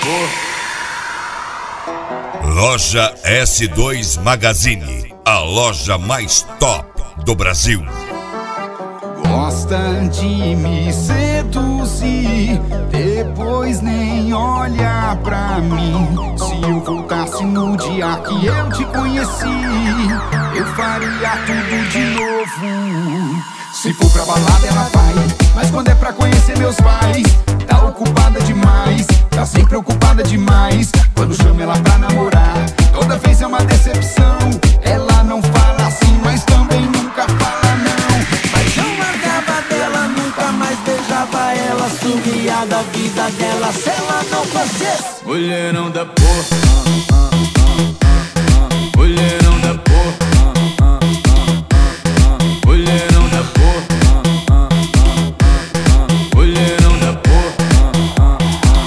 Loja S2 Magazine, a loja mais top do Brasil. Gosta de me seduzir, depois nem olha pra mim. Se eu voltasse no dia que eu te conheci, eu faria tudo de novo. Se for pra balada ela vai, mas quando é pra conhecer meus pais, tá ocupada demais, tá sempre ocupada demais. Quando chamo ela pra namorar, toda vez é uma decepção. Ela não fala assim, mas também nunca fala não. Mas não largava dela, nunca mais beijava ela, sumia da vida dela se ela não fazesse. Mulherão da porra, mulherão da porra, mulherão da porra, mulherão da porra.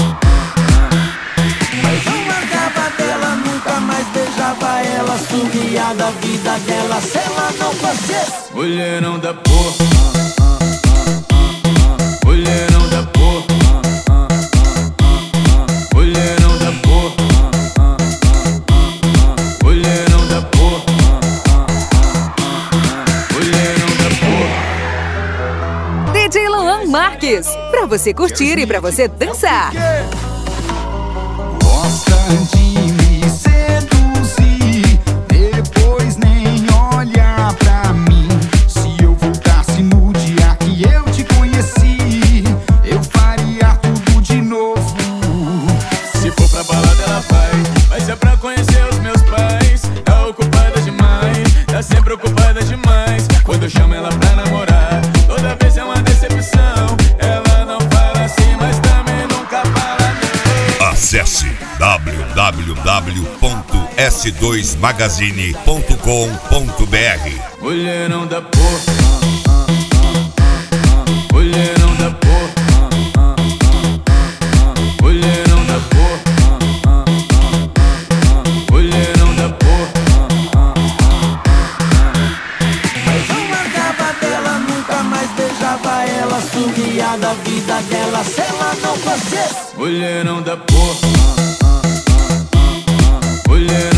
Mas não largava dela, nunca mais beijava ela, sumia da vida dela se ela não fazesse. Mulherão da porra, mulherão da porra, mulherão da porra, mulherão da porra, mulherão da porra. DJ Luan Marques, pra você curtir e pra você dançar. Gosta de me seduzir, depois nem olha pra mim. Se eu voltasse no dia que eu te conheci, eu faria tudo de novo. Se for pra balada ela vai, mas é pra conhecer os meus pais. Tá ocupada demais, tá sempre ocupada demais. Quando eu chamo ela pra namorar, toda vez é uma decepção. Ela não fala assim, mas também nunca fala não. Acesse www.s2magazine.com.br. Mulherão da porra, mulherão da porra, mulherão da porra, mulherão da porra. Mas não largava dela, nunca mais beijava ela, sumia da vida dela se ela não fazesse. Mulherão da porra, mulherão